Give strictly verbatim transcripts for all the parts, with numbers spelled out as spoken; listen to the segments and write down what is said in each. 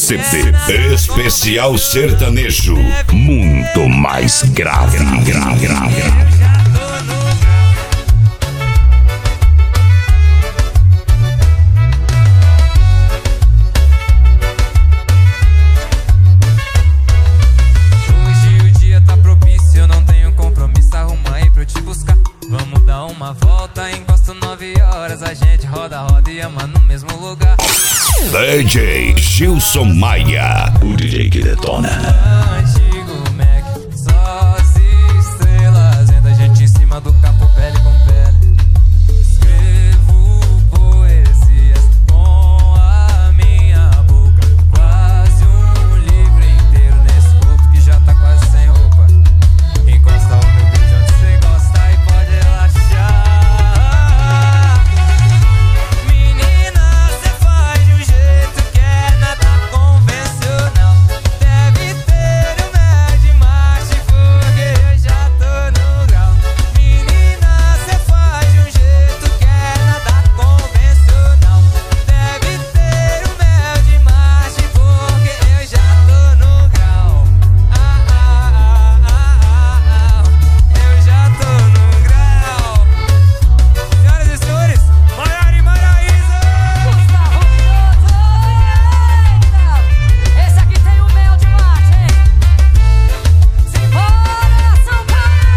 C D Especial Sertanejo. Muito mais grave, grave, grave. Uma volta, encosto nove horas, a gente roda, roda e ama no mesmo lugar. D J Gilson Maia, o D J que detona. Antigo Mac, só as estrelas, vendo a gente em cima do capô, pele com pele. Escrevo poesias com a minha boca, quase um livro inteiro nesse corpo que já tá quase sem roupa. Encosta o meu beijo onde cê gosta e pode relaxar. Menina, cê faz de um jeito que é nada convencional. Deve ter o mel de macho porque eu já tô no grau. Menina, cê faz de um jeito que é nada convencional. Deve ter o mel de macho porque eu já tô no grau. Ah, ah, ah, ah, ah, eu já tô no grau. Senhoras e senhores, Maiara e Maraísa. Esse aqui tem o mel de macho, hein? Simbora, São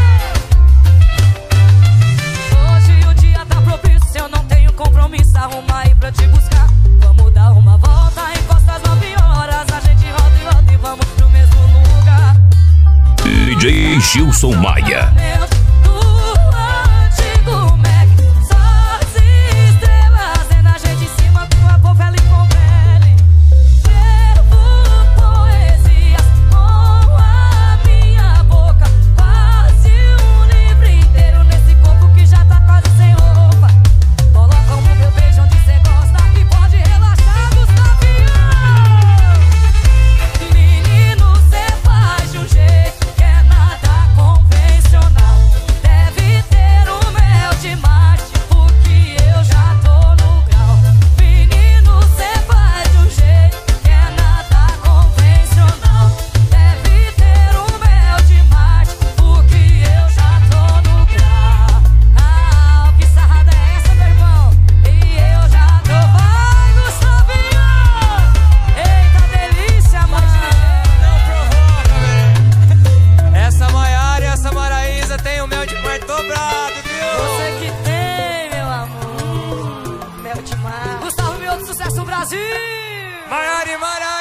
Paulo! Hoje o dia tá propício, eu não tenho compromisso. Arruma aí pra te buscar. Vamos dar uma volta, encosta às nove horas. A gente roda e roda e vamos pro mesmo lugar. D J Gilson Maia. Do antigo Mac, só as estrelas, vendo a gente em cima do capô, pele com pele. Escrevo poesias com a minha boca, quase um livro inteiro nesse corpo que já tá quase sem roupa. Coloca o meu beijo onde cê gosta e pode relaxar, Gustavinho. Menino, cê faz de um jeito que é nada convencional. Deve ter o mel de macho porque eu já tô no grau. Menino, cê faz de um jeito que é nada convencional. Deve ter o mel de macho porque eu já tô no grau. Ah, que sarrada é essa, meu irmão? E eu já tô. Vai, Gustavinho! Eita delícia, mano! Não provoca, velho. Essa Maiara e essa Maraísa tem o mel de mais dobrado, viu? Você que tem, meu amor. Mel de mar. Gustavo, meu de sucesso, Brasil! Maiara e Maraísa.